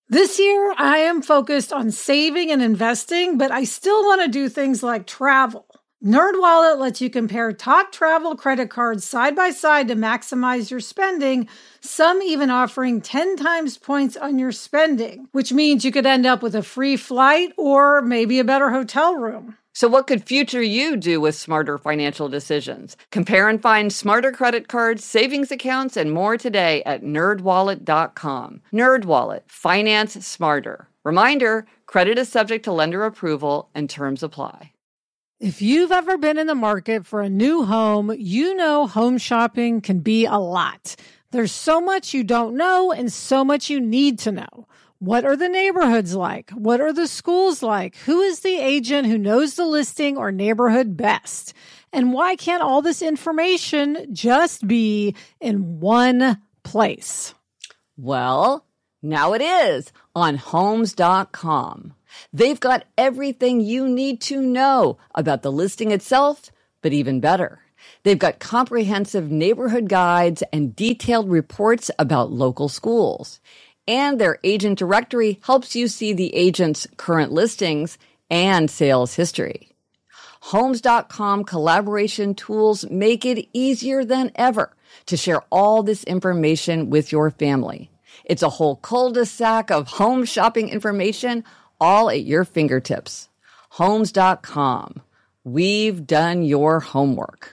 This year, I am focused on saving and investing, but I still want to do things like travel. NerdWallet lets you compare top travel credit cards side by side to maximize your spending, some even offering 10 times points on your spending, which means you could end up with a free flight or maybe a better hotel room. So what could future you do with smarter financial decisions? Compare and find smarter credit cards, savings accounts, and more today at nerdwallet.com. NerdWallet, finance smarter. Reminder, credit is subject to lender approval and terms apply. If you've ever been in the market for a new home, you know home shopping can be a lot. There's so much you don't know and so much you need to know. What are the neighborhoods like? What are the schools like? Who is the agent who knows the listing or neighborhood best? And why can't all this information just be in one place? Well, now it is on Homes.com. They've got everything you need to know about the listing itself, but even better. They've got comprehensive neighborhood guides and detailed reports about local schools. And their agent directory helps you see the agent's current listings and sales history. Homes.com collaboration tools make it easier than ever to share all this information with your family. It's a whole cul-de-sac of home shopping information all at your fingertips. Homes.com. We've done your homework.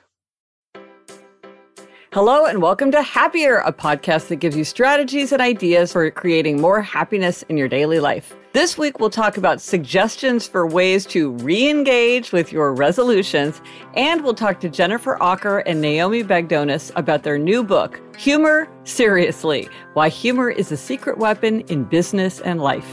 Hello and welcome to Happier, a podcast that gives you strategies and ideas for creating more happiness in your daily life. This week, we'll talk about suggestions for ways to re-engage with your resolutions, and we'll talk to Jennifer Aaker and Naomi Bagdonas about their new book, Humor Seriously, Why Humor is a Secret Weapon in Business and Life.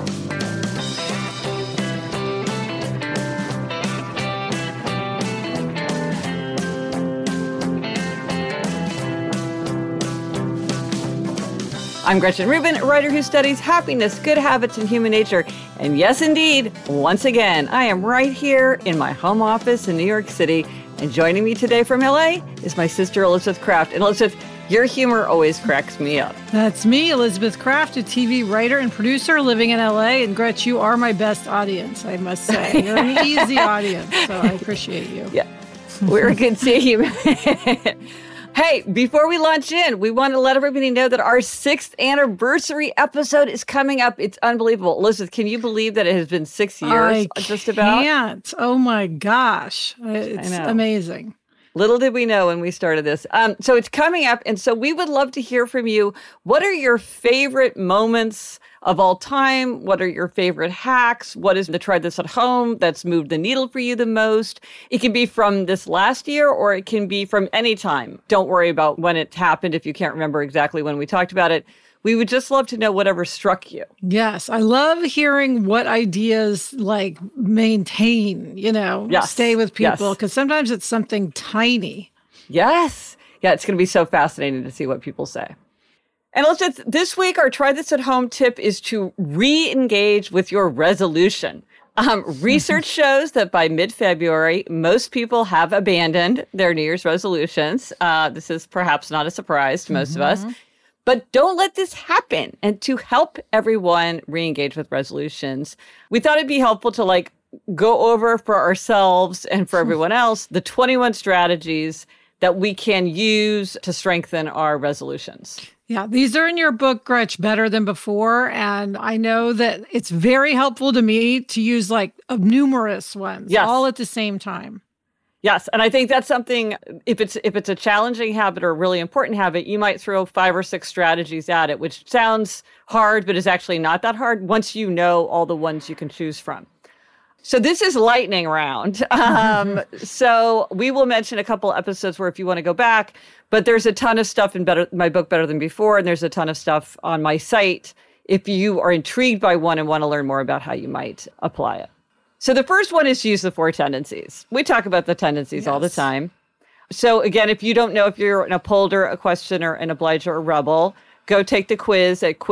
I'm Gretchen Rubin, a writer who studies happiness, good habits, and human nature. And yes, indeed, once again, I am right here in my home office in New York City. And joining me today from LA is my sister, Elizabeth Craft. And Elizabeth, your humor always cracks me up. That's me, Elizabeth Craft, a TV writer and producer living in LA. And Gretch, you are my best audience, I must say. You're an easy audience, so I appreciate you. Yeah, we're a good team. Hey, before we launch in, we want to let everybody know that our 6th anniversary episode is coming up. It's unbelievable. Elizabeth, can you believe that it has been 6 years just about? I can't. Oh, my gosh. It's amazing. Little did we know when we started this. So it's coming up, and so we would love to hear from you. What are your favorite moments of all time? What are your favorite hacks? What is the try this at home that's moved the needle for you the most? It can be from this last year, or it can be from any time. Don't worry about when it happened if you can't remember exactly when we talked about it. We would just love to know whatever struck you. Yes, I love hearing what ideas like maintain, stay with people, because sometimes it's something tiny. Yes. Yeah, it's going to be so fascinating to see what people say. And this week, our Try This at Home tip is to re-engage with your resolution. Research shows that by mid-February, most people have abandoned their New Year's resolutions. This is perhaps not a surprise to most of us. But don't let this happen. And to help everyone re-engage with resolutions, we thought it'd be helpful to go over for ourselves and for everyone else the 21 strategies that we can use to strengthen our resolutions. Yeah, these are in your book, Gretch, Better Than Before. And I know that it's very helpful to me to use numerous ones all at the same time. Yes, and I think that's something, if it's a challenging habit or a really important habit, you might throw 5 or 6 strategies at it, which sounds hard, but is actually not that hard once you know all the ones you can choose from. So this is lightning round. So we will mention a couple episodes where if you want to go back, but there's a ton of stuff in my book, Better Than Before, and there's a ton of stuff on my site if you are intrigued by one and want to learn more about how you might apply it. So the first one is to use the 4 tendencies. We talk about the tendencies all the time. So again, if you don't know if you're an upholder, a questioner, an obliger, or rebel, go take the quiz at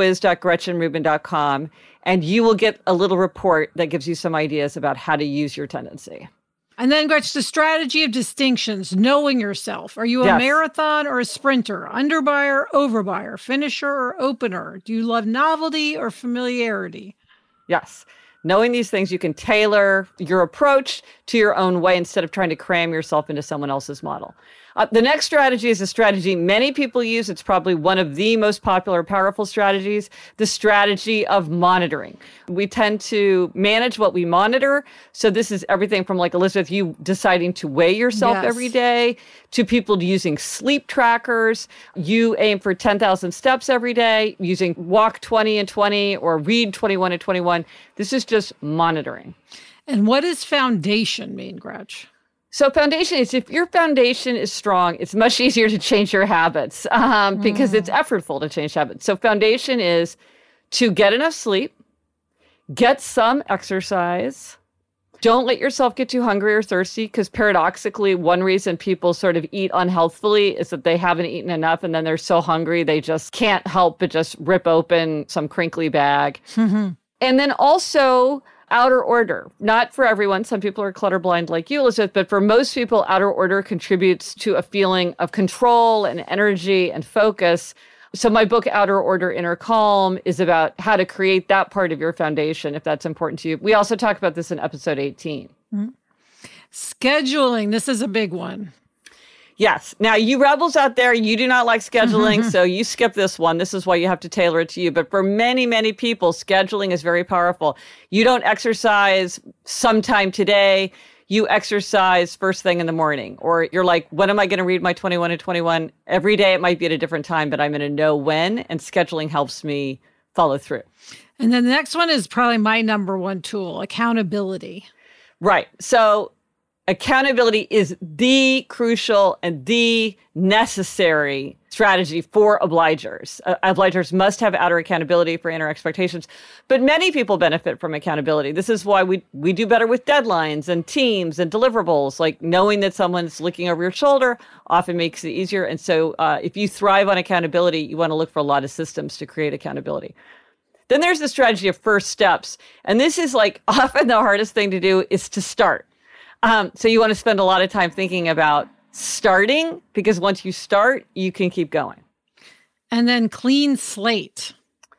quiz.gretchenrubin.com, and you will get a little report that gives you some ideas about how to use your tendency. And then, Gretch, the strategy of distinctions, knowing yourself. Are you a marathon or a sprinter? Underbuyer, overbuyer, finisher or opener? Do you love novelty or familiarity? Yes. Knowing these things, you can tailor your approach to your own way instead of trying to cram yourself into someone else's model. The next strategy is a strategy many people use. It's probably one of the most popular, powerful strategies, the strategy of monitoring. We tend to manage what we monitor. So this is everything from, like, Elizabeth, you deciding to weigh yourself every day, to people using sleep trackers. You aim for 10,000 steps every day, using walk 20 and 20 or read 21 and 21. This is just monitoring. And what does foundation mean, Gretch? So foundation is, if your foundation is strong, it's much easier to change your habits because it's effortful to change habits. So foundation is to get enough sleep, get some exercise. Don't let yourself get too hungry or thirsty, because paradoxically, one reason people sort of eat unhealthfully is that they haven't eaten enough and then they're so hungry they just can't help but just rip open some crinkly bag. And then also outer order. Not for everyone. Some people are clutter blind like you, Elizabeth, but for most people, outer order contributes to a feeling of control and energy and focus. So my book, Outer Order, Inner Calm, is about how to create that part of your foundation, if that's important to you. We also talk about this in episode 18. Scheduling. This is a big one. Yes. Now, you rebels out there, you do not like scheduling, so you skip this one. This is why you have to tailor it to you. But for many, many people, scheduling is very powerful. You don't exercise sometime today. You exercise first thing in the morning. Or you're like, when am I going to read my 21 and 21? Every day it might be at a different time, but I'm going to know when. And scheduling helps me follow through. And then the next one is probably my number one tool, accountability. Right. So accountability is the crucial and the necessary strategy for obligers. Obligers must have outer accountability for inner expectations, but many people benefit from accountability. This is why we do better with deadlines and teams and deliverables. Like, knowing that someone's looking over your shoulder often makes it easier. And so if you thrive on accountability, you want to look for a lot of systems to create accountability. Then there's the strategy of first steps. And this is, like, often the hardest thing to do is to start. So you want to spend a lot of time thinking about starting, because once you start, you can keep going. And then clean slate.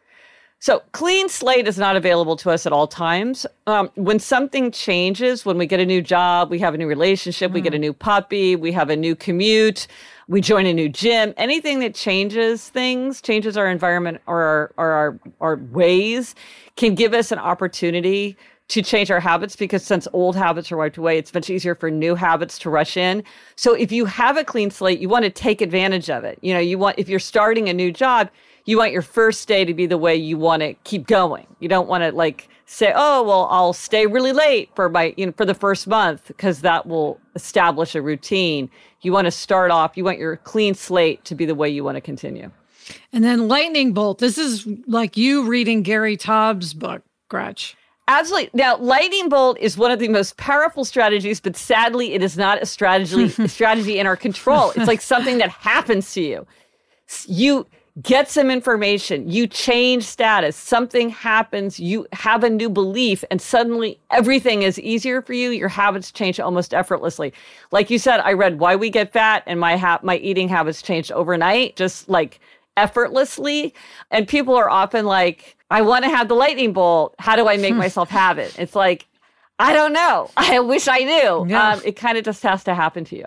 So clean slate is not available to us at all times. When something changes, when we get a new job, we have a new relationship, we get a new puppy, we have a new commute, we join a new gym, anything that changes things, changes our environment or our ways, can give us an opportunity to change our habits, because since old habits are wiped away, it's much easier for new habits to rush in. So if you have a clean slate, you want to take advantage of it. You know, if you're starting a new job, you want your first day to be the way you want to keep going. You don't want to, like, say, oh, well, I'll stay really late for for the first month, because that will establish a routine. You want to start off, you want your clean slate to be the way you want to continue. And then lightning bolt. This is like you reading Gary Taubes' book, Gretch. Absolutely. Now, lightning bolt is one of the most powerful strategies, but sadly, it is not a strategy in our control. It's like something that happens to you. You get some information, you change status, something happens, you have a new belief, and suddenly everything is easier for you. Your habits change almost effortlessly. Like you said, I read Why We Get Fat, and my eating habits changed overnight, just like effortlessly. And people are often like, I want to have the lightning bolt. How do I make myself have it? It's like, I don't know. I wish I knew. Yeah. It kind of just has to happen to you.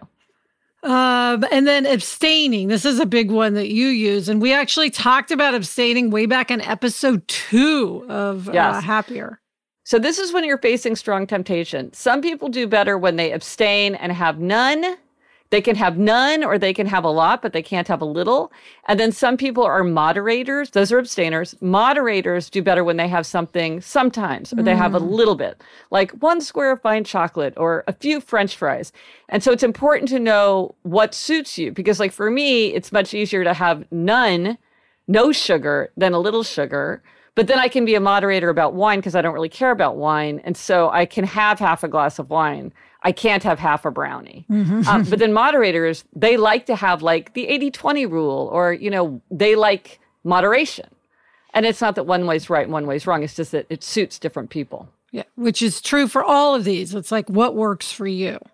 And then abstaining. This is a big one that you use. And we actually talked about abstaining way back in episode 2 of Happier. So this is when you're facing strong temptation. Some people do better when they abstain and have none. They can have none, or they can have a lot, but they can't have a little. And then some people are moderators. Those are abstainers. Moderators do better when they have something sometimes, or they have a little bit, like 1 square of fine chocolate or a few French fries. And so it's important to know what suits you, because, like, for me, it's much easier to have none, no sugar, than a little sugar. But then I can be a moderator about wine, because I don't really care about wine. And so I can have half a glass of wine. I can't have half a brownie. But then moderators, they like to have, like, the 80-20 rule, or, they like moderation. And it's not that one way's right and one way's wrong. It's just that it suits different people. Yeah, which is true for all of these. It's like, what works for you?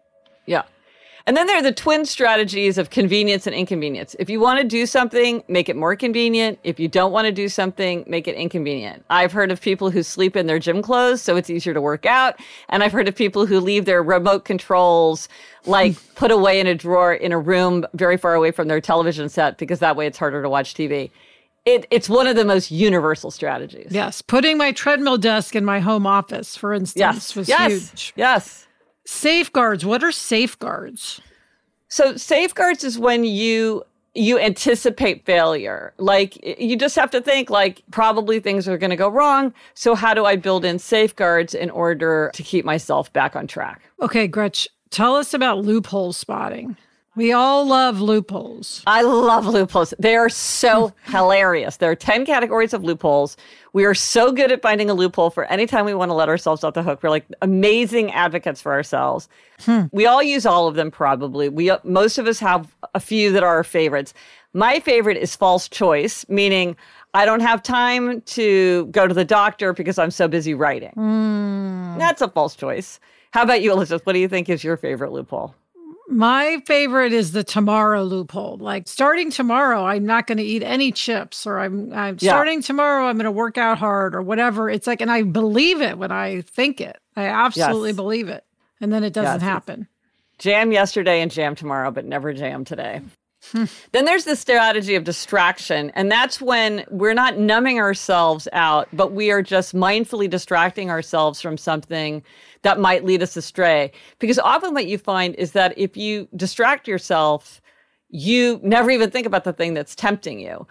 Yeah. And then there are the twin strategies of convenience and inconvenience. If you want to do something, make it more convenient. If you don't want to do something, make it inconvenient. I've heard of people who sleep in their gym clothes, so it's easier to work out. And I've heard of people who leave their remote controls, like put away in a drawer in a room very far away from their television set, because that way it's harder to watch TV. It's one of the most universal strategies. Yes. Putting my treadmill desk in my home office, for instance, was huge. Yes. Safeguards. What are safeguards? So safeguards is when you anticipate failure. Like, you just have to think, like, probably things are going to go wrong. So how do I build in safeguards in order to keep myself back on track? Okay, Gretch, tell us about loophole spotting. We all love loopholes. I love loopholes. They are so hilarious. There are 10 categories of loopholes. We are so good at finding a loophole for any time we want to let ourselves off the hook. We're like amazing advocates for ourselves. We all use all of them probably. Most of us have a few that are our favorites. My favorite is false choice, meaning I don't have time to go to the doctor because I'm so busy writing. That's a false choice. How about you, Elizabeth? What do you think is your favorite loophole? My favorite is the tomorrow loophole. Like, starting tomorrow, I'm not going to eat any chips, or I'm starting tomorrow, I'm going to work out hard, or whatever. It's like, and I believe it when I think it. I absolutely believe it. And then it doesn't happen. Jam yesterday and jam tomorrow, but never jam today. Then there's the strategy of distraction. And that's when we're not numbing ourselves out, but we are just mindfully distracting ourselves from something that might lead us astray. Because often what you find is that if you distract yourself, you never even think about the thing that's tempting you.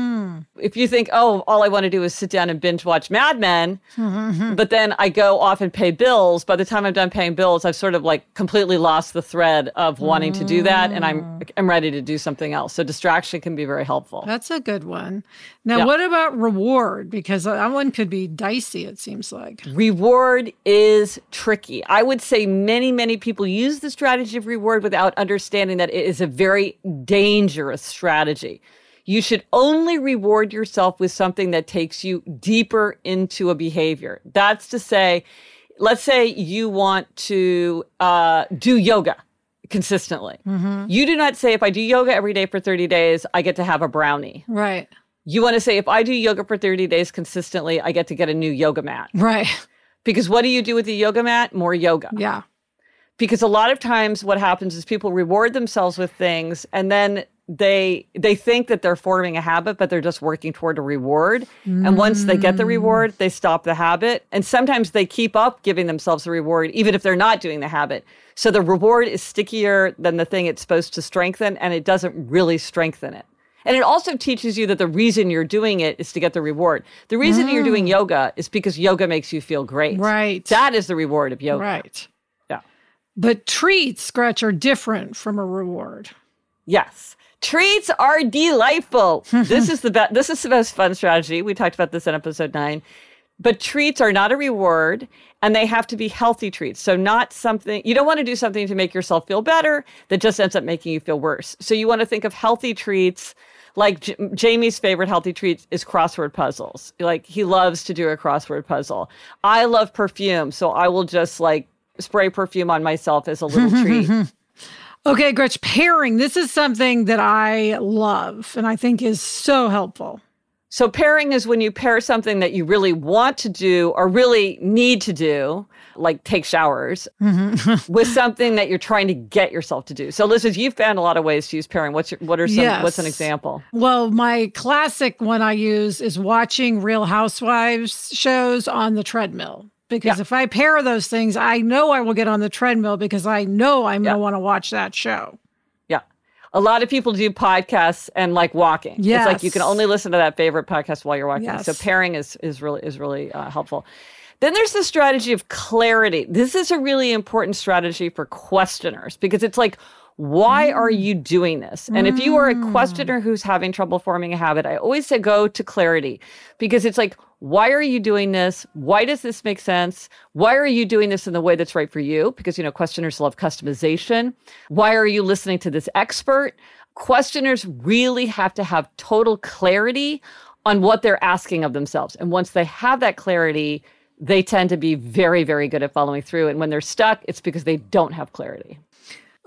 If you think, oh, all I want to do is sit down and binge watch Mad Men, but then I go off and pay bills, by the time I'm done paying bills, I've sort of like completely lost the thread of wanting to do that, and I'm ready to do something else. So distraction can be very helpful. That's a good one. Now, what about reward? Because that one could be dicey, it seems like. Reward is tricky. I would say many, many people use the strategy of reward without understanding that it is a very dangerous strategy. You should only reward yourself with something that takes you deeper into a behavior. That's to say, let's say you want to do yoga consistently. You do not say, if I do yoga every day for 30 days, I get to have a brownie. Right. You want to say, if I do yoga for 30 days consistently, I get to get a new yoga mat. Right. Because what do you do with the yoga mat? More yoga. Yeah. Because a lot of times what happens is people reward themselves with things, and then they think that they're forming a habit, but they're just working toward a reward. And once they get the reward, they stop the habit. And sometimes they keep up giving themselves a reward, even if they're not doing the habit. So the reward is stickier than the thing it's supposed to strengthen, and it doesn't really strengthen it. And it also teaches you that the reason you're doing it is to get the reward. The reason you're doing yoga is because yoga makes you feel great. Right. That is the reward of yoga. Right. Yeah. But treats, Gretch, are different from a reward. Yes. Treats are delightful. This is the most fun strategy. We talked about this in episode 9. But treats are not a reward, and they have to be healthy treats. So not something, you don't want to do something to make yourself feel better that just ends up making you feel worse. So you want to think of healthy treats. Like Jamie's favorite healthy treat is crossword puzzles. Like, he loves to do a crossword puzzle. I love perfume, so I will just like spray perfume on myself as a little treat. Okay, Gretch, pairing. This is something that I love and I think is so helpful. So pairing is when you pair something that you really want to do or really need to do, like take showers, with something that you're trying to get yourself to do. So Elizabeth, you've found a lot of ways to use pairing. What's an example? Well, my classic one I use is watching Real Housewives shows on the treadmill. Because if I pair those things, I know I will get on the treadmill because I know I'm going to want to watch that show. Yeah. A lot of people do podcasts and like walking. Yes. It's like you can only listen to that favorite podcast while you're walking. Yes. So pairing is really helpful. Then there's the strategy of clarity. This is a really important strategy for questioners because it's like, why are you doing this? And if you are a questioner who's having trouble forming a habit, I always say go to clarity because it's like, why are you doing this? Why does this make sense? Why are you doing this in the way that's right for you? Because, questioners love customization. Why are you listening to this expert? Questioners really have to have total clarity on what they're asking of themselves. And once they have that clarity, they tend to be very, very good at following through. And when they're stuck, it's because they don't have clarity.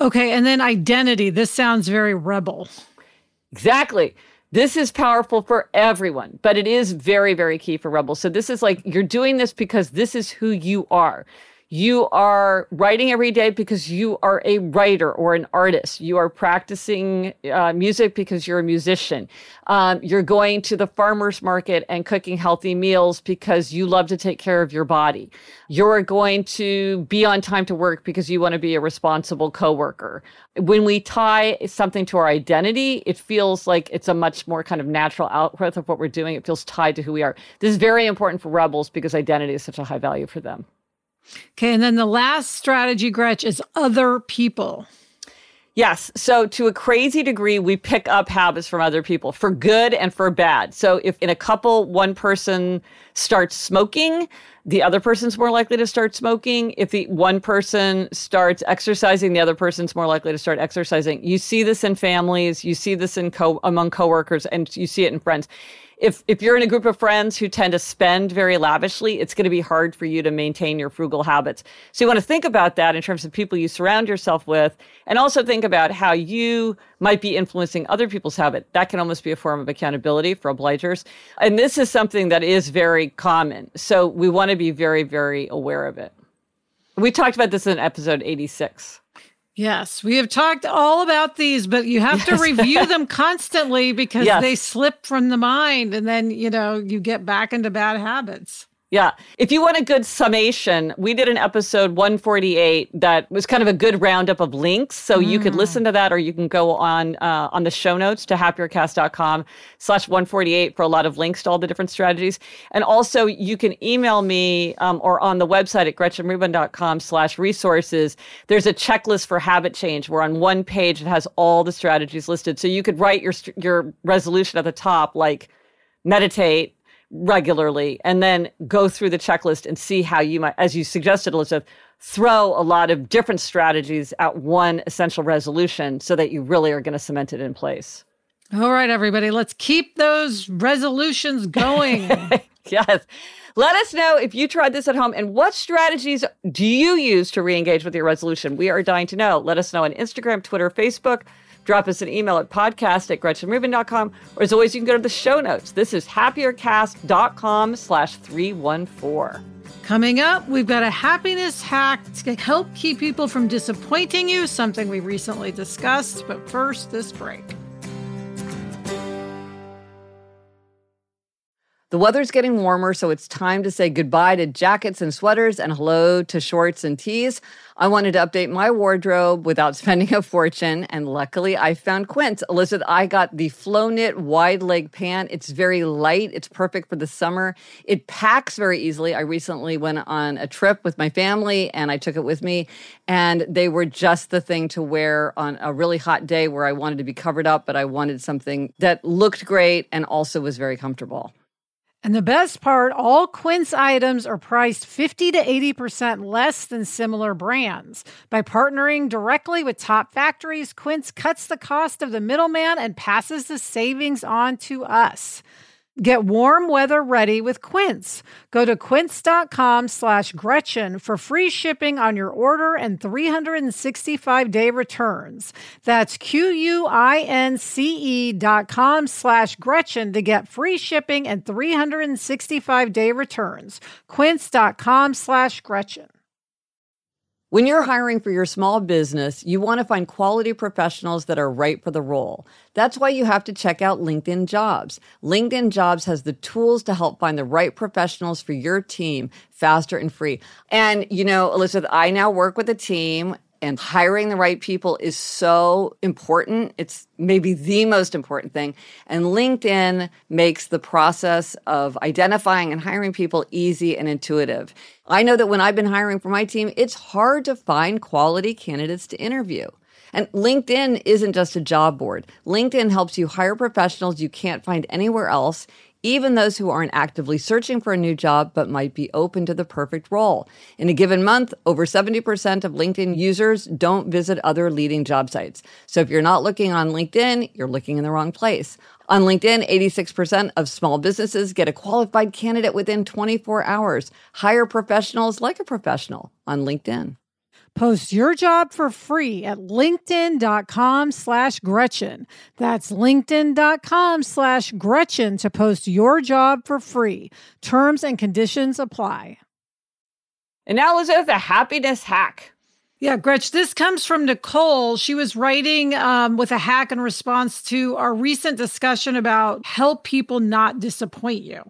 Okay, and then identity. This sounds very rebel. Exactly. This is powerful for everyone, but it is very, very key for rebels. So this is like, you're doing this because this is who you are. You are writing every day because you are a writer or an artist. You are practicing music because you're a musician. You're going to the farmer's market and cooking healthy meals because you love to take care of your body. You're going to be on time to work because you want to be a responsible coworker. When we tie something to our identity, it feels like it's a much more kind of natural outgrowth of what we're doing. It feels tied to who we are. This is very important for rebels because identity is such a high value for them. Okay, and then the last strategy, Gretch, is other people. Yes. So to a crazy degree, we pick up habits from other people for good and for bad. So if in a couple, one person starts smoking, the other person's more likely to start smoking. If the one person starts exercising, the other person's more likely to start exercising. You see this in families, you see this in among coworkers, and you see it in friends. If you're in a group of friends who tend to spend very lavishly, it's going to be hard for you to maintain your frugal habits. So you want to think about that in terms of people you surround yourself with, and also think about how you might be influencing other people's habit. That can almost be a form of accountability for obligers. And this is something that is very common. So we want to be very, very aware of it. We talked about this in episode 86. Yes, we have talked all about these, but you have to review them constantly because they slip from the mind and then, you get back into bad habits. Yeah. If you want a good summation, we did an episode 148 that was kind of a good roundup of links. So you could listen to that, or you can go on the show notes to happiercast.com/148 for a lot of links to all the different strategies. And also you can email me or on the website at gretchenrubin.com/resources. There's a checklist for habit change where on one page it has all the strategies listed. So you could write your resolution at the top, like meditate regularly, and then go through the checklist and see how you might, as you suggested, Elizabeth, throw a lot of different strategies at one essential resolution so that you really are going to cement it in place. All right, everybody, let's keep those resolutions going. Yes. Let us know if you tried this at home and what strategies do you use to re-engage with your resolution? We are dying to know. Let us know on Instagram, Twitter, Facebook. Drop us an email at podcast@gretchenrubin.com. Or as always, you can go to the show notes. This is happiercast.com/314. Coming up, we've got a happiness hack to help keep people from disappointing you, something we recently discussed. But first, this break. The weather's getting warmer, so it's time to say goodbye to jackets and sweaters and hello to shorts and tees. I wanted to update my wardrobe without spending a fortune, and luckily I found Quince. Elizabeth, I got the Flow Knit wide leg pant. It's very light. It's perfect for the summer. It packs very easily. I recently went on a trip with my family, and I took it with me, and they were just the thing to wear on a really hot day where I wanted to be covered up, but I wanted something that looked great and also was very comfortable. And the best part, all Quince items are priced 50 to 80% less than similar brands. By partnering directly with top factories, Quince cuts the cost of the middleman and passes the savings on to us. Get warm weather ready with Quince. Go to quince.com/Gretchen for free shipping on your order and 365-day returns. That's QUINCE.com/Gretchen to get free shipping and 365-day returns. Quince.com/Gretchen. When you're hiring for your small business, you want to find quality professionals that are right for the role. That's why you have to check out LinkedIn Jobs. LinkedIn Jobs has the tools to help find the right professionals for your team faster and free. And, Elizabeth, I now work with a team, and hiring the right people is so important. It's maybe the most important thing. And LinkedIn makes the process of identifying and hiring people easy and intuitive. I know that when I've been hiring for my team, it's hard to find quality candidates to interview. And LinkedIn isn't just a job board. LinkedIn helps you hire professionals you can't find anywhere else, even those who aren't actively searching for a new job but might be open to the perfect role. In a given month, over 70% of LinkedIn users don't visit other leading job sites. So if you're not looking on LinkedIn, you're looking in the wrong place. On LinkedIn, 86% of small businesses get a qualified candidate within 24 hours. Hire professionals like a professional on LinkedIn. Post your job for free at linkedin.com/Gretchen. That's linkedin.com/Gretchen to post your job for free. Terms and conditions apply. And now Elizabeth, a happiness hack. Yeah, Gretch, this comes from Nicole. She was writing with a hack in response to our recent discussion about help people not disappoint you.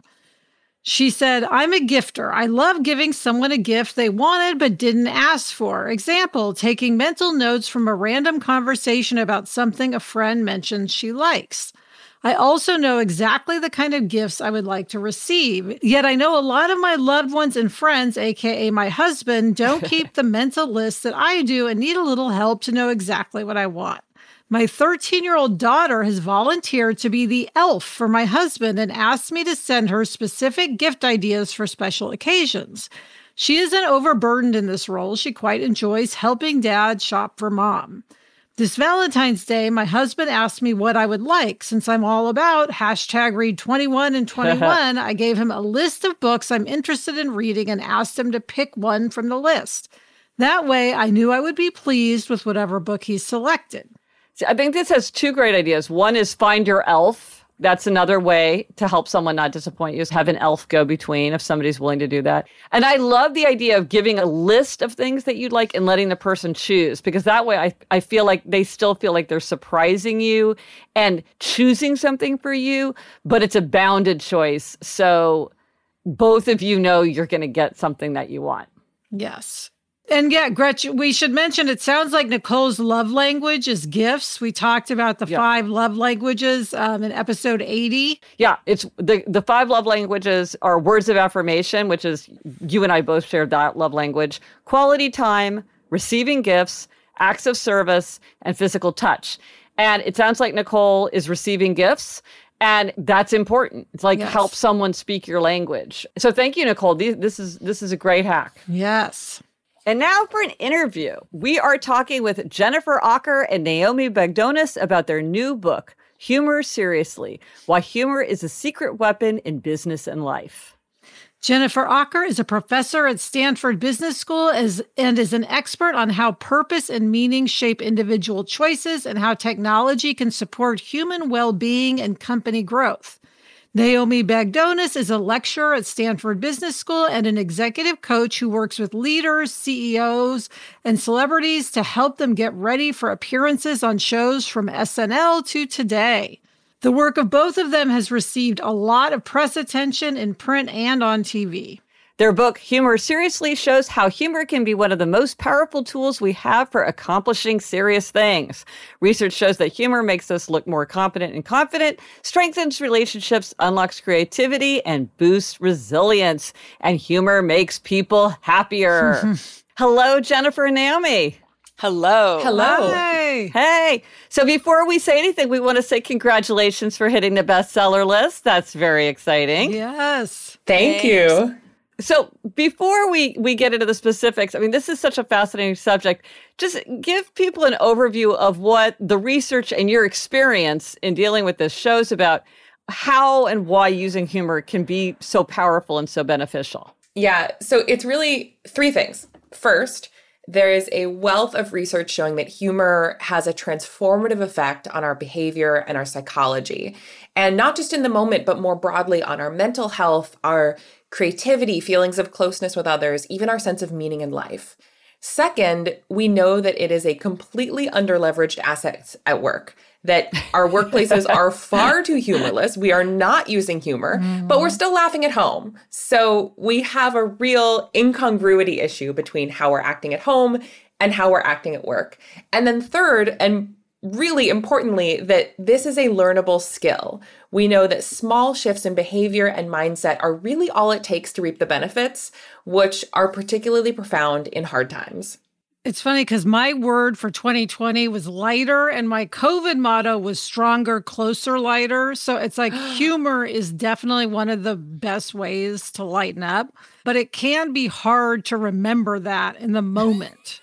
She said, I'm a gifter. I love giving someone a gift they wanted but didn't ask for. Example, taking mental notes from a random conversation about something a friend mentioned she likes. I also know exactly the kind of gifts I would like to receive. Yet I know a lot of my loved ones and friends, aka my husband, don't keep the mental list that I do and need a little help to know exactly what I want. My 13-year-old daughter has volunteered to be the elf for my husband and asked me to send her specific gift ideas for special occasions. She isn't overburdened in this role. She quite enjoys helping dad shop for mom. This Valentine's Day, my husband asked me what I would like. Since I'm all about #read 21 and 21, I gave him a list of books I'm interested in reading and asked him to pick one from the list. That way, I knew I would be pleased with whatever book he selected. So I think this has two great ideas. One is find your elf. That's another way to help someone not disappoint you, is have an elf go between if somebody's willing to do that. And I love the idea of giving a list of things that you'd like and letting the person choose, because that way I feel like they still feel like they're surprising you and choosing something for you, but it's a bounded choice. So both of you know you're going to get something that you want. Yes. And yeah, Gretchen, we should mention, it sounds like Nicole's love language is gifts. We talked about the 5 love languages in episode 80. Yeah, it's the 5 love languages are words of affirmation, which is, you and I both share that love language, quality time, receiving gifts, acts of service, and physical touch. And it sounds like Nicole is receiving gifts. And that's important. It's like help someone speak your language. So thank you, Nicole. This is a great hack. Yes. And now for an interview. We are talking with Jennifer Aaker and Naomi Bagdonas about their new book, Humor Seriously: Why Humor is a Secret Weapon in Business and Life. Jennifer Aaker is a professor at Stanford Business School and is an expert on how purpose and meaning shape individual choices and how technology can support human well-being and company growth. Naomi Bagdonas is a lecturer at Stanford Business School and an executive coach who works with leaders, CEOs, and celebrities to help them get ready for appearances on shows from SNL to Today. The work of both of them has received a lot of press attention in print and on TV. Their book, Humor Seriously, shows how humor can be one of the most powerful tools we have for accomplishing serious things. Research shows that humor makes us look more competent and confident, strengthens relationships, unlocks creativity, and boosts resilience. And humor makes people happier. Hello, Jennifer and Naomi. Hello. Hey. Hey. So before we say anything, we want to say congratulations for hitting the bestseller list. That's very exciting. Yes. Thank you. So before we get into the specifics, I mean, this is such a fascinating subject. Just give people an overview of what the research and your experience in dealing with this shows about how and why using humor can be so powerful and so beneficial. Yeah, so it's really 3 things. First, there is a wealth of research showing that humor has a transformative effect on our behavior and our psychology. And not just in the moment, but more broadly on our mental health, our creativity, feelings of closeness with others, even our sense of meaning in life. Second, we know that it is a completely underleveraged asset at work, that our workplaces are far too humorless. We are not using humor, but we're still laughing at home. So we have a real incongruity issue between how we're acting at home and how we're acting at work. And then third, and really importantly, that this is a learnable skill. We know that small shifts in behavior and mindset are really all it takes to reap the benefits, which are particularly profound in hard times. It's funny because my word for 2020 was lighter and my COVID motto was stronger, closer, lighter. So it's like humor is definitely one of the best ways to lighten up, but it can be hard to remember that in the moment.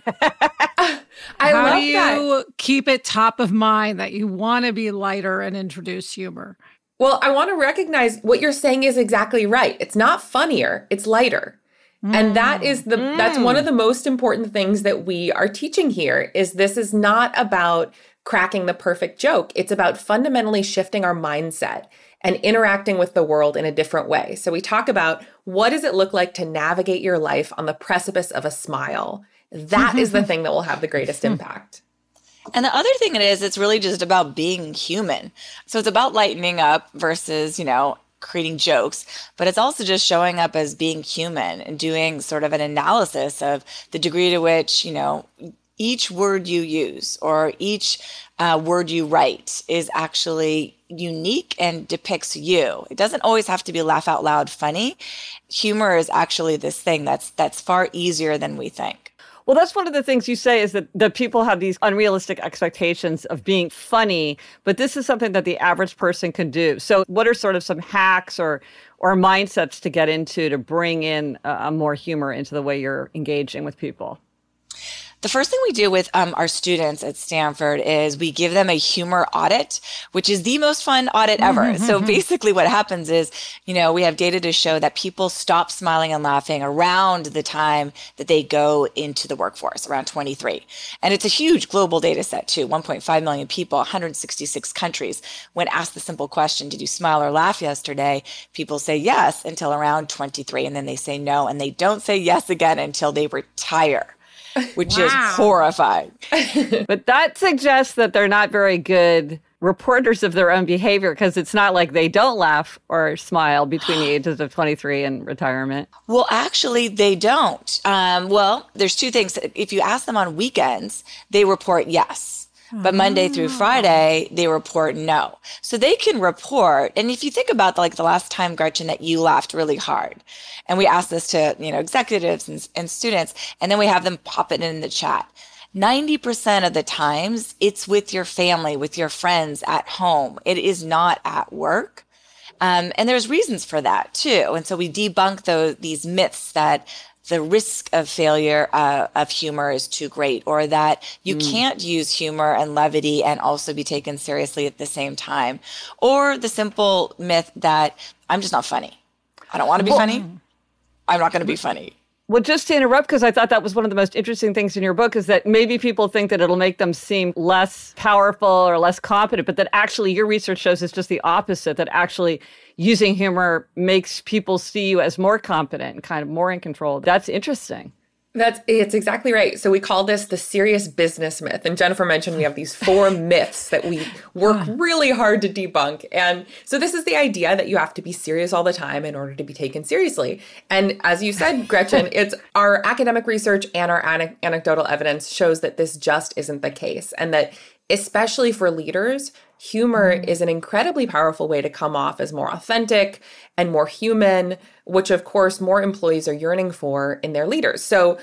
How do you keep it top of mind that you want to be lighter and introduce humor? Well, I want to recognize what you're saying is exactly right. It's not funnier, it's lighter. And that's one of the most important things that we are teaching here is this is not about cracking the perfect joke. It's about fundamentally shifting our mindset and interacting with the world in a different way. So we talk about what does it look like to navigate your life on the precipice of a smile? That is the thing that will have the greatest impact. And the other thing it is, it's really just about being human. So it's about lightening up versus, creating jokes, but it's also just showing up as being human and doing sort of an analysis of the degree to which, each word you use or each word you write is actually unique and depicts you. It doesn't always have to be laugh out loud funny. Humor is actually this thing that's far easier than we think. Well, that's one of the things you say is that people have these unrealistic expectations of being funny, but this is something that the average person can do. So what are sort of some hacks or mindsets to get into to bring in a more humor into the way you're engaging with people? The first thing we do with our students at Stanford is we give them a humor audit, which is the most fun audit ever. So basically what happens is, we have data to show that people stop smiling and laughing around the time that they go into the workforce, around 23. And it's a huge global data set too, 1.5 million people, 166 countries. When asked the simple question, did you smile or laugh yesterday? People say yes until around 23, and then they say no, and they don't say yes again until they retire. Which is horrifying. But that suggests that they're not very good reporters of their own behavior because it's not like they don't laugh or smile between the ages of 23 and retirement. Well, actually, they don't. There's two things. If you ask them on weekends, they report yes. But Monday through Friday, they report no. So they can report. And if you think about the last time, Gretchen, that you laughed really hard, and we ask this to, executives and students, and then we have them pop it in the chat. 90% of the times it's with your family, with your friends at home. It is not at work. And there's reasons for that too. And so we debunk these myths that the risk of failure of humor is too great, or that you can't use humor and levity and also be taken seriously at the same time, or the simple myth that I'm just not funny. I don't want to be funny. I'm not going to be funny. Well, just to interrupt, because I thought that was one of the most interesting things in your book, is that maybe people think that it'll make them seem less powerful or less competent, but that actually your research shows it's just the opposite, that actually using humor makes people see you as more competent and kind of more in control. That's interesting. It's exactly right. So we call this the serious business myth. And Jennifer mentioned we have these 4 myths that we work really hard to debunk. And so this is the idea that you have to be serious all the time in order to be taken seriously. And as you said, Gretchen, it's our academic research and our anecdotal evidence shows that this just isn't the case. And that especially for leaders, humor is an incredibly powerful way to come off as more authentic and more human, which of course more employees are yearning for in their leaders. So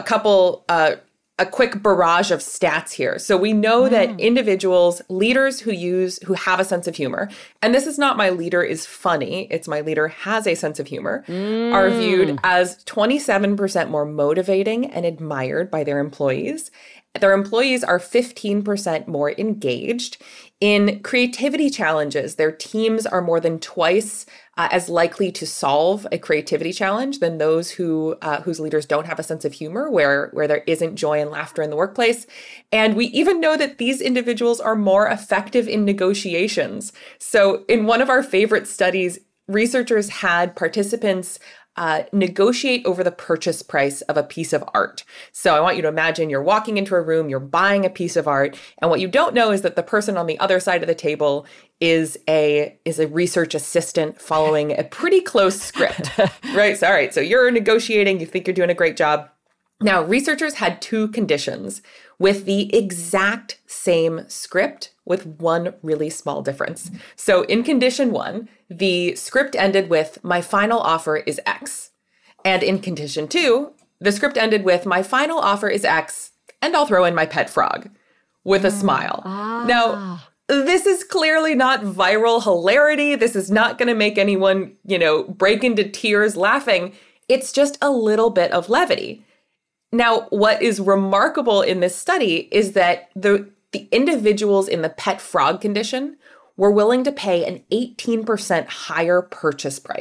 a quick barrage of stats here. So we know that leaders who have a sense of humor, and this is not my leader is funny, it's my leader has a sense of humor, are viewed as 27% more motivating and admired by their employees. Their employees are 15% more engaged. In creativity challenges, their teams are more than twice as likely to solve a creativity challenge than those whose leaders don't have a sense of humor, where there isn't joy and laughter in the workplace. And we even know that these individuals are more effective in negotiations. So in one of our favorite studies, researchers had participants negotiate over the purchase price of a piece of art. So I want you to imagine you're walking into a room, you're buying a piece of art, and what you don't know is that the person on the other side of the table is a research assistant following a pretty close script, right? So, all right, so you're negotiating, you think you're doing a great job. Now, researchers had 2 conditions with the exact same script with one really small difference. So in condition 1, the script ended with, my final offer is X. And in condition 2, the script ended with, my final offer is X, and I'll throw in my pet frog with a smile. Now, this is clearly not viral hilarity. This is not going to make anyone, break into tears laughing. It's just a little bit of levity. Now, what is remarkable in this study is that the individuals in the pet frog condition were willing to pay an 18% higher purchase price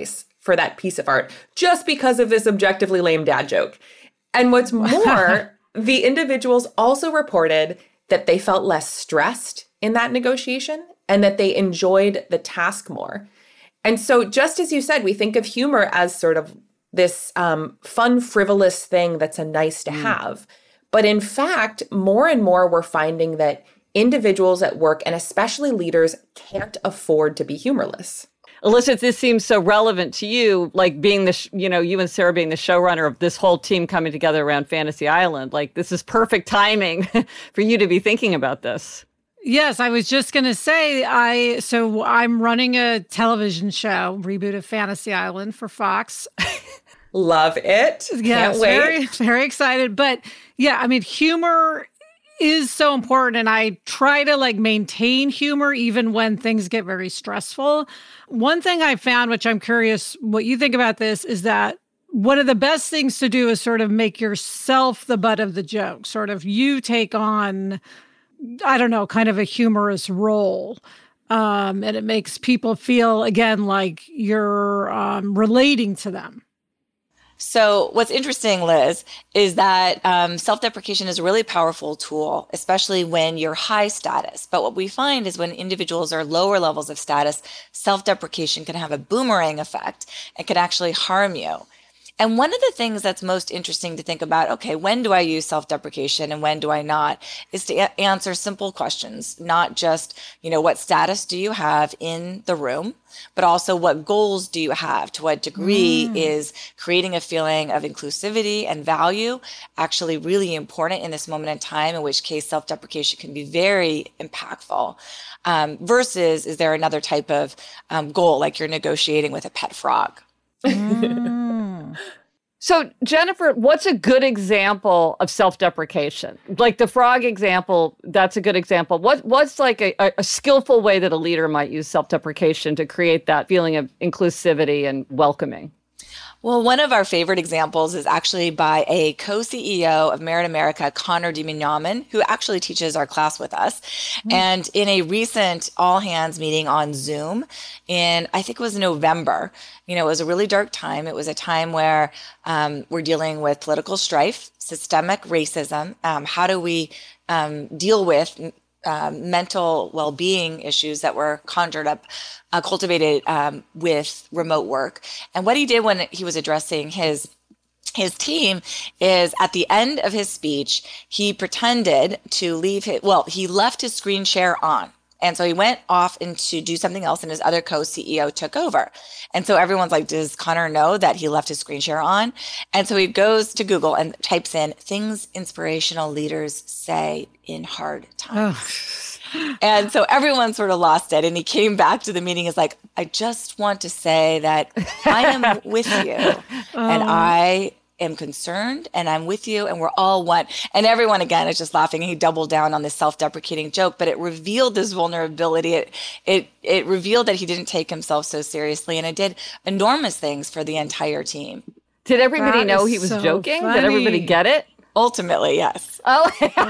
for that piece of art just because of this objectively lame dad joke. And what's more, the individuals also reported that they felt less stressed in that negotiation and that they enjoyed the task more. And so just as you said, we think of humor as sort of this fun, frivolous thing that's a nice to have. But in fact, more and more we're finding that individuals at work, and especially leaders, can't afford to be humorless. Alyssa, this seems so relevant to you, like being you and Sarah being the showrunner of this whole team coming together around Fantasy Island. Like, this is perfect timing for you to be thinking about this. Yes, I was just going to say, I'm running a television show, reboot of Fantasy Island for Fox. Love it. Yes, Can't wait. Very, very excited. But yeah, I mean, humor is so important, and I try to maintain humor even when things get very stressful. One thing I found, which I'm curious what you think about this, is that one of the best things to do is sort of make yourself the butt of the joke. Sort of you take on, I don't know, kind of a humorous role. And it makes people feel, again, like you're relating to them. So what's interesting, Liz, is that self-deprecation is a really powerful tool, especially when you're high status. But what we find is when individuals are lower levels of status, self-deprecation can have a boomerang effect and can actually harm you. And one of the things that's most interesting to think about, okay, when do I use self-deprecation and when do I not, is to answer simple questions, not just, what status do you have in the room, but also what goals do you have? To what degree is creating a feeling of inclusivity and value actually really important in this moment in time, in which case self-deprecation can be very impactful, versus is there another type of goal, like you're negotiating with a pet frog? So, Jennifer, what's a good example of self-deprecation? Like the frog example, that's a good example. What's like a skillful way that a leader might use self-deprecation to create that feeling of inclusivity and welcoming? Well, one of our favorite examples is actually by a co-CEO of Merit America, Connor DiMignaman, who actually teaches our class with us. And in a recent all-hands meeting on Zoom I think it was November, it was a really dark time. It was a time where we're dealing with political strife, systemic racism. How do we deal with mental well-being issues that were conjured up, cultivated with remote work. And what he did when he was addressing his team is at the end of his speech, he pretended to he left his screen share on. And so he went off to do something else, and his other co-CEO took over. And so everyone's like, does Connor know that he left his screen share on? And so he goes to Google and types in things inspirational leaders say in hard times. And so everyone sort of lost it. And he came back to the meeting, is like, I just want to say that I am with you. And I am concerned and I'm with you and we're all one. And everyone again is just laughing. He doubled down on this self-deprecating joke, but it revealed this vulnerability. It revealed that he didn't take himself so seriously, and it did enormous things for the entire team. Did everybody know he was joking? Funny. Did everybody get it? Ultimately, yes. Oh.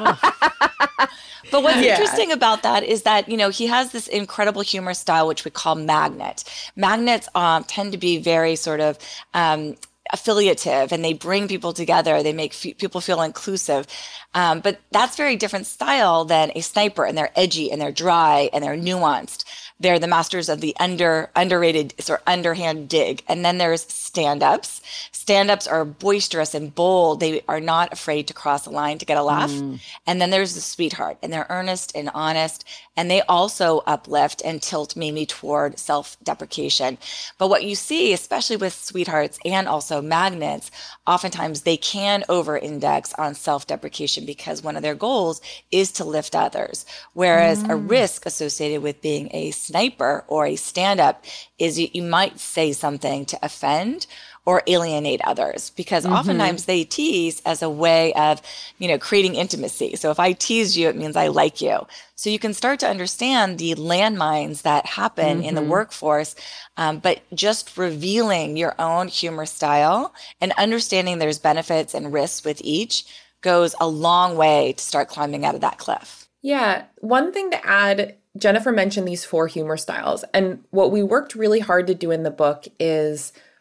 But what's interesting about that is that, he has this incredible humor style, which we call magnet. Magnets tend to be very sort of affiliative, and they bring people together. They make people feel inclusive. But that's very different style than a sniper, and they're edgy and they're dry and they're nuanced. They're the masters of the underrated sort of underhand dig. And then there's stand-ups. Stand-ups are boisterous and bold. They are not afraid to cross a line to get a laugh. And then there's the sweetheart, and they're earnest and honest. And they also uplift and tilt maybe toward self-deprecation. But what you see, especially with sweethearts and also magnets, oftentimes they can over-index on self-deprecation because one of their goals is to lift others. Whereas a risk associated with being a sniper or a stand-up is you might say something to offend or alienate others, because oftentimes they tease as a way of, creating intimacy. So if I tease you, it means I like you. So you can start to understand the landmines that happen in the workforce, but just revealing your own humor style and understanding there's benefits and risks with each goes a long way to start climbing out of that cliff. Yeah. One thing to add, Jennifer mentioned these 4 humor styles. And what we worked really hard to do in the book is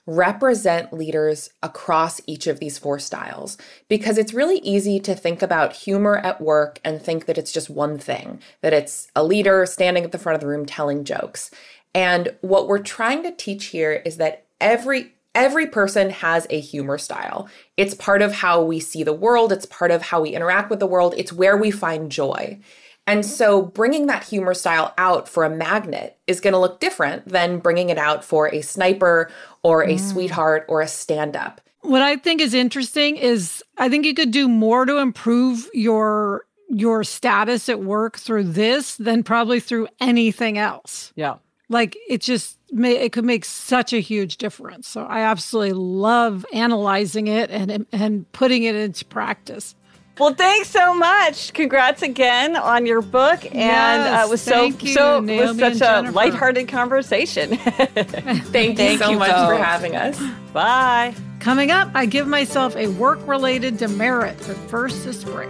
represent leaders across each of these 4 styles, because it's really easy to think about humor at work and think that it's just one thing, that it's a leader standing at the front of the room telling jokes. And what we're trying to teach here is that every person has a humor style. It's part of how we see the world. It's part of how we interact with the world. It's where we find joy. And so bringing that humor style out for a magnet is going to look different than bringing it out for a sniper or a sweetheart or a stand-up. What I think is interesting is I think you could do more to improve your status at work through this than probably through anything else. Yeah. Like it could make such a huge difference. So I absolutely love analyzing it and putting it into practice. Well, thanks so much. Congrats again on your book. And it was such a lighthearted conversation. Thank you so much for having us. Bye. Coming up, I give myself a work-related demerit, but first this break.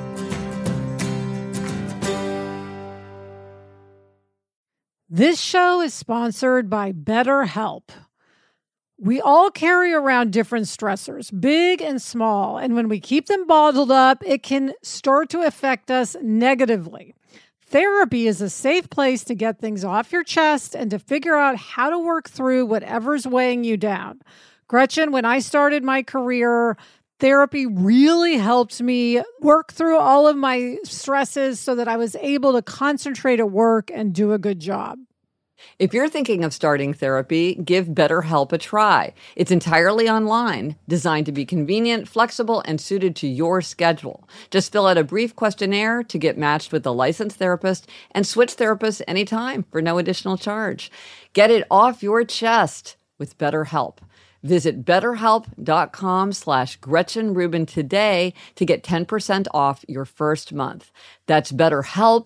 This show is sponsored by BetterHelp. We all carry around different stressors, big and small, and when we keep them bottled up, it can start to affect us negatively. Therapy is a safe place to get things off your chest and to figure out how to work through whatever's weighing you down. Gretchen, when I started my career, therapy really helped me work through all of my stresses so that I was able to concentrate at work and do a good job. If you're thinking of starting therapy, give BetterHelp a try. It's entirely online, designed to be convenient, flexible, and suited to your schedule. Just fill out a brief questionnaire to get matched with a licensed therapist and switch therapists anytime for no additional charge. Get it off your chest with BetterHelp. Visit BetterHelp.com/Gretchen Rubin today to get 10% off your first month. That's BetterHelp,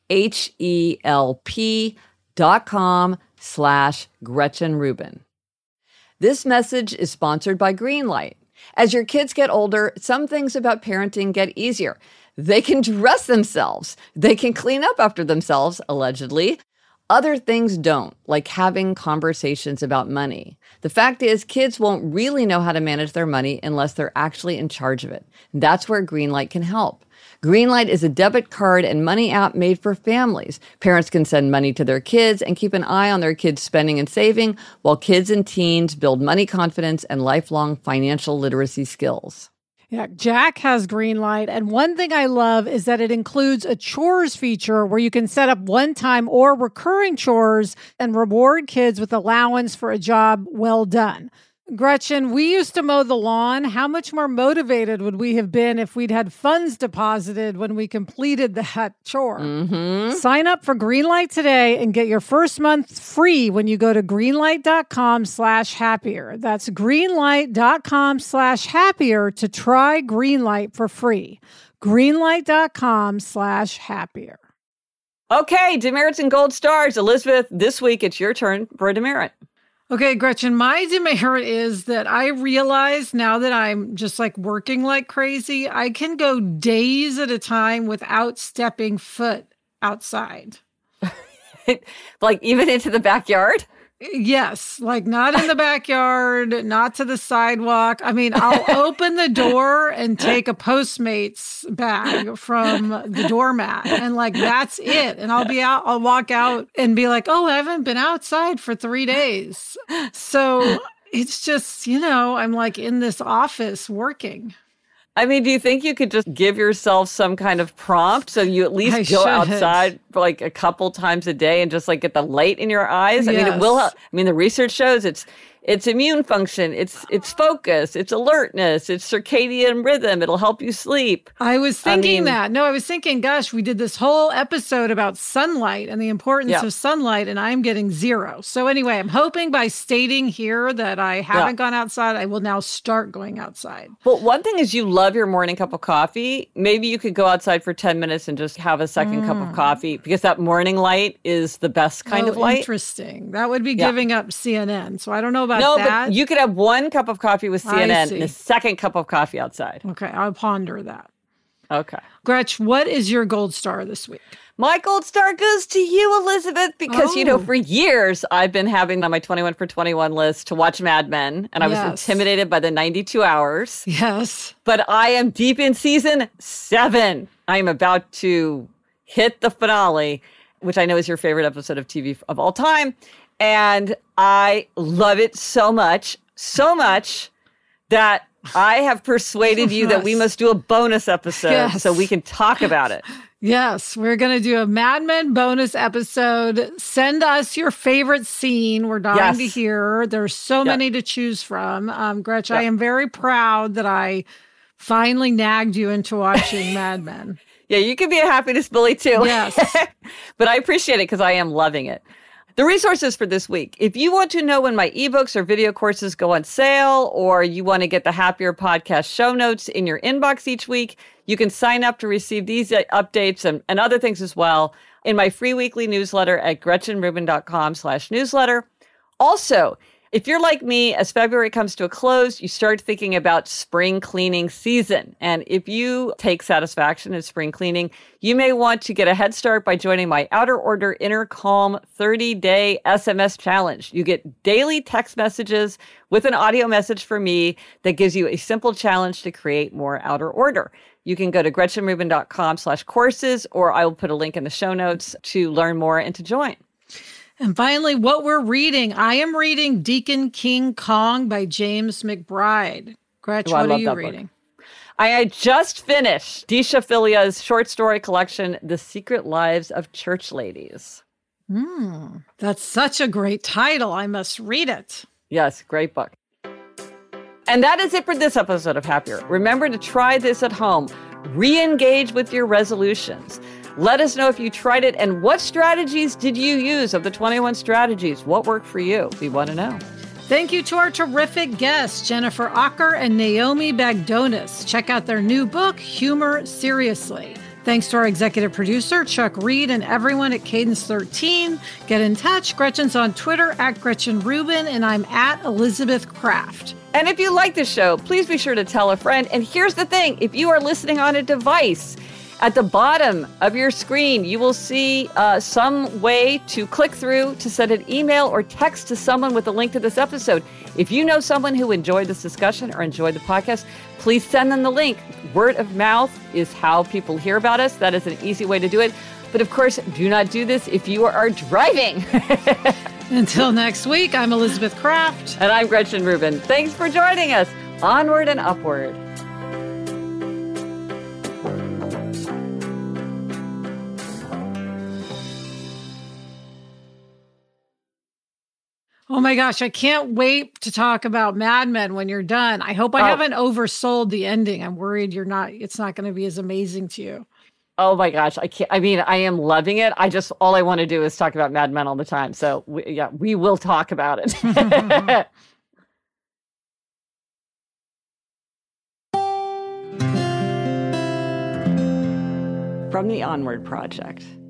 HELP.com/Gretchen Rubin. This message is sponsored by Greenlight. As your kids get older, some things about parenting get easier. They can dress themselves. They can clean up after themselves, allegedly. Other things don't, like having conversations about money. The fact is, kids won't really know how to manage their money unless they're actually in charge of it. That's where Greenlight can help. Greenlight is a debit card and money app made for families. Parents can send money to their kids and keep an eye on their kids' spending and saving, while kids and teens build money confidence and lifelong financial literacy skills. Yeah, Jack has Greenlight, and one thing I love is that it includes a chores feature where you can set up one-time or recurring chores and reward kids with allowance for a job well done. Gretchen, we used to mow the lawn. How much more motivated would we have been if we'd had funds deposited when we completed that chore? Sign up for Greenlight today and get your first month free when you go to greenlight.com/happier. That's greenlight.com/happier to try Greenlight for free. Greenlight.com/happier. Okay, demerits and gold stars. Elizabeth, this week it's your turn for a demerit. Okay, Gretchen, my demerit is that I realize now that I'm just like working like crazy, I can go days at a time without stepping foot outside. Like even into the backyard? Yes, like not in the backyard, not to the sidewalk. I mean, I'll open the door and take a Postmates bag from the doormat and like, that's it. And I'll walk out and be like, oh, I haven't been outside for 3 days. So it's just, I'm like in this office working. I mean, do you think you could just give yourself some kind of prompt so you at least go outside for like a couple times a day and just like get the light in your eyes? Yes. I mean, it will help. I mean, the research shows it's immune function, it's focus, it's alertness, it's circadian rhythm. It'll help you sleep. I was thinking that. No, I was thinking, gosh, we did this whole episode about sunlight and the importance of sunlight, and I'm getting 0. So anyway, I'm hoping by stating here that I haven't gone outside, I will now start going outside. Well, one thing is you love your morning cup of coffee. Maybe you could go outside for 10 minutes and just have a second cup of coffee, because that morning light is the best kind of light. Interesting. That would be giving up CNN. So I don't know about that. But you could have one cup of coffee with CNN and a second cup of coffee outside. Okay, I'll ponder that. Okay. Gretch, what is your gold star this week? My gold star goes to you, Elizabeth, because, for years I've been having on my 21 for 21 list to watch Mad Men, and I was intimidated by the 92 hours. Yes. But I am deep in season 7. I am about to hit the finale, which I know is your favorite episode of TV of all time. And I love it so much that I have persuaded you that we must do a bonus episode so we can talk about it. Yes, we're going to do a Mad Men bonus episode. Send us your favorite scene. We're dying to hear. There's so many to choose from. Gretch, I am very proud that I finally nagged you into watching Mad Men. Yeah, you can be a happiness bully too. Yes. But I appreciate it because I am loving it. The resources for this week. If you want to know when my ebooks or video courses go on sale, or you want to get the Happier Podcast show notes in your inbox each week, you can sign up to receive these updates and other things as well in my free weekly newsletter at GretchenRubin.com/newsletter. Also, if you're like me, as February comes to a close, you start thinking about spring cleaning season. And if you take satisfaction in spring cleaning, you may want to get a head start by joining my Outer Order Inner Calm 30-day SMS challenge. You get daily text messages with an audio message from me that gives you a simple challenge to create more outer order. You can go to GretchenRubin.com/courses, or I will put a link in the show notes to learn more and to join. And finally, what we're reading. I am reading Deacon King Kong by James McBride. Gretch, what are you reading? I had just finished Disha Philia's short story collection, The Secret Lives of Church Ladies. That's such a great title. I must read it. Yes, great book. And that is it for this episode of Happier. Remember to try this at home. Re-engage with your resolutions. Let us know if you tried it and what strategies did you use of the 21 strategies? What worked for you? We want to know. Thank you to our terrific guests, Jennifer Acker and Naomi Bagdonis. Check out their new book, Humor Seriously. Thanks to our executive producer, Chuck Reed, and everyone at Cadence 13. Get in touch. Gretchen's on Twitter at Gretchen Rubin, and I'm at Elizabeth Kraft. And if you like this show, please be sure to tell a friend. And here's the thing. If you are listening on a device, at the bottom of your screen, you will see some way to click through to send an email or text to someone with a link to this episode. If you know someone who enjoyed this discussion or enjoyed the podcast, please send them the link. Word of mouth is how people hear about us. That is an easy way to do it. But of course, do not do this if you are driving. Until next week, I'm Elizabeth Kraft. And I'm Gretchen Rubin. Thanks for joining us. Onward and upward. Oh my gosh, I can't wait to talk about Mad Men when you're done. I hope I haven't oversold the ending. I'm worried it's not going to be as amazing to you. Oh my gosh, I can't. I mean, I am loving it. All I want to do is talk about Mad Men all the time. So we will talk about it. From the Onward Project.